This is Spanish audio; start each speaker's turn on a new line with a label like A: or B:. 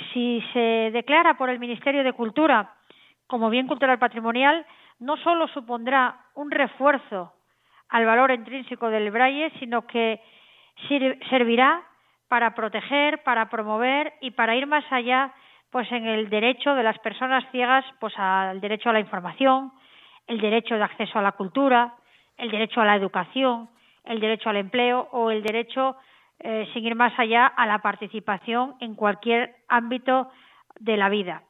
A: si se declara por el Ministerio de Cultura como bien cultural patrimonial, no solo supondrá un refuerzo al valor intrínseco del braille, sino que servirá para proteger, para promover y para ir más allá, pues en el derecho de las personas ciegas, pues al derecho a la información, el derecho de acceso a la cultura, el derecho a la educación, el derecho al empleo o el derecho, sin ir más allá, a la participación en cualquier ámbito de la vida.